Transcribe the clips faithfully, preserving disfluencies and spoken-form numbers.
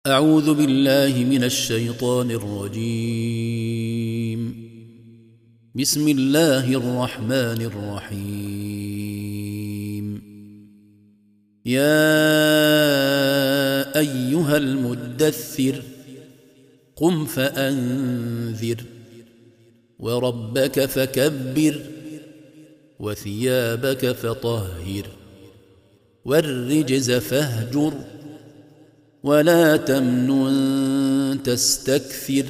أعوذ بالله من الشيطان الرجيم. بسم الله الرحمن الرحيم. يا أيها المدثر قم فأنذر وربك فكبر وثيابك فطهر والرجز فاهجر ولا تمنن تستكثر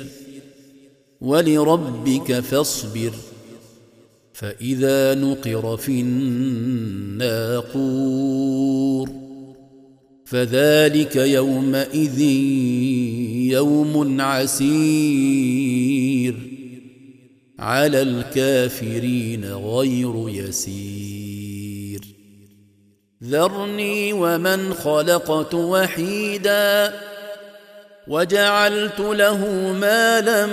ولربك فاصبر فإذا نقر في الناقور فذلك يومئذ يوم عسير على الكافرين غير يسير. ذرني ومن خلقت وحيدا وجعلت له مالا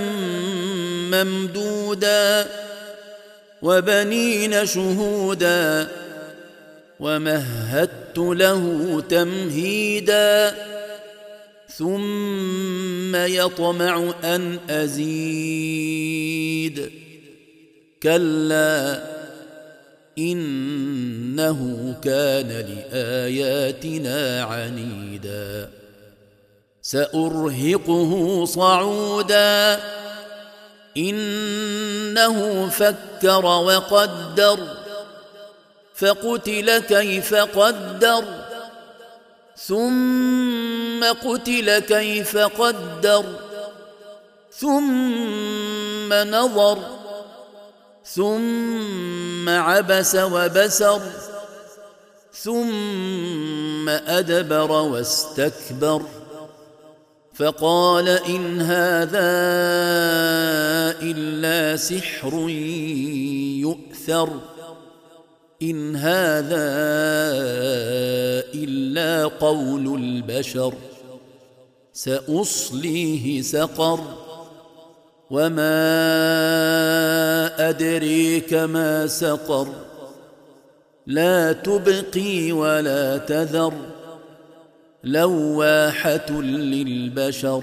ممدودا وبنين شهودا ومهدت له تمهيدا ثم يطمع أن أزيد كلا إنه كان لآياتنا عنيدا سأرهقه صعودا إنه فكر وقدر فقتل كيف قدر ثم قتل كيف قدر ثم نظر ثم عبس وبسر ثم أدبر واستكبر فقال إن هذا إلا سحر يؤثر إن هذا إلا قول البشر سأصليه سقر وما أدريك ما سقر لا تبقي ولا تذر لواحة للبشر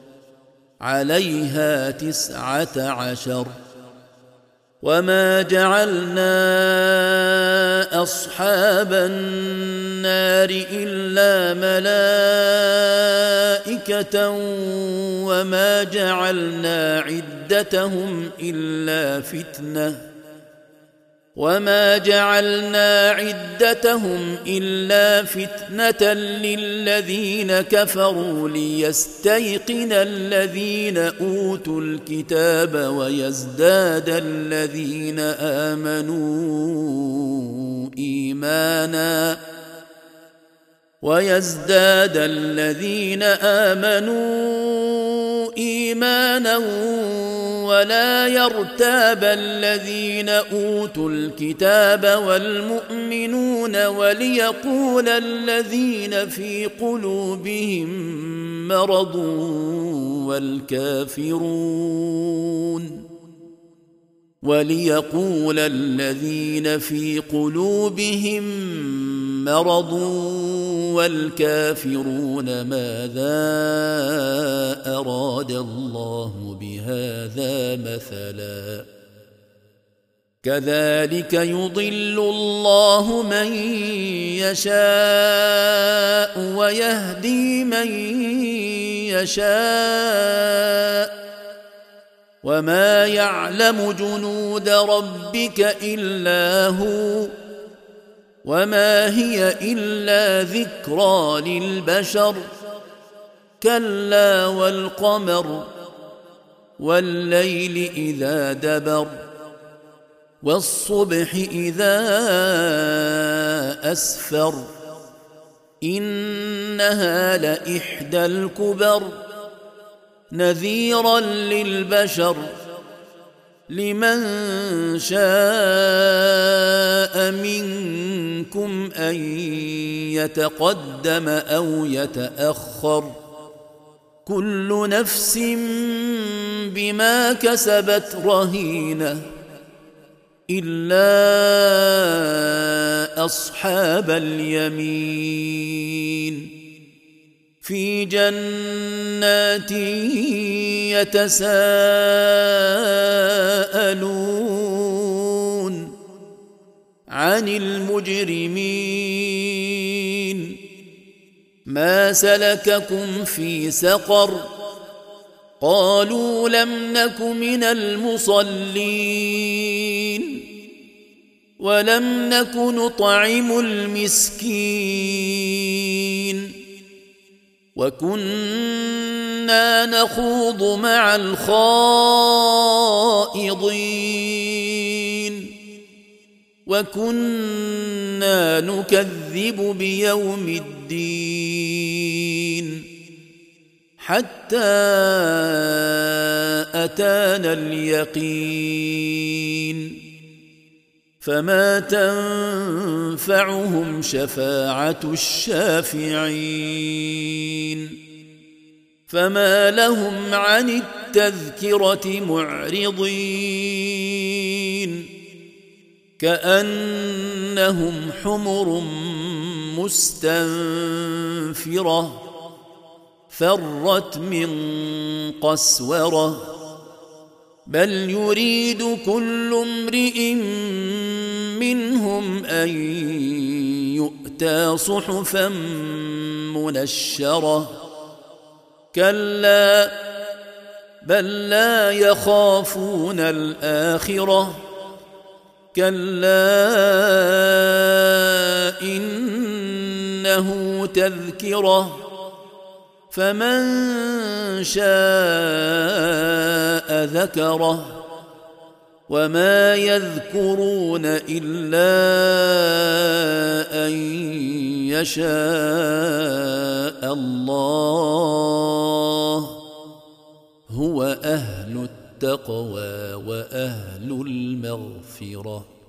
عليها تسعة عشر. وما جعلنا أصحاب النار إلا ملائكة وما جعلنا عدتهم إلا فتنة وما جعلنا عدتهم إلا فتنة للذين كفروا ليستيقن الذين أوتوا الكتاب ويزداد الذين آمنوا إيمانا ويزداد الذين آمنوا إيمانا ولا يرتاب الذين أوتوا الكتاب والمؤمنون وليقول الذين في قلوبهم مرض والكافرون وليقول الذين في قلوبهم مرض والكافرون ماذا أراد الله بهذا مثلا كذلك يضل الله من يشاء ويهدي من يشاء وما يعلم جنود ربك إلا هو وما هي إلا ذكرى للبشر كلا والقمر والليل إذا دبر والصبح إذا أسفر إنها لإحدى الكبر نذيرا للبشر لمن شاء منكم أن يتقدم أو يتأخر كل نفس بما كسبت رهينة إلا أصحاب اليمين في جنات يتساءلون عن المجرمين ما سلككم في سقر قالوا لم نك من المصلين ولم نك نطعم المسكين وكنا نخوض مع الخائضين وكنا نكذب بيوم الدين حتى أتانا اليقين فما تنفعهم شفاعة الشافعين فما لهم عن التذكرة معرضين كأنهم حمر مستنفرة فرت من قسورة بل يريد كل امرئ منهم أن يؤتى صحفا منشرة كلا بل لا يخافون الآخرة كلا إنه تذكرة فمن شاء ذكره وما يذكرون إلا أن يشاء الله هو أهل التقوى وأهل المغفرة.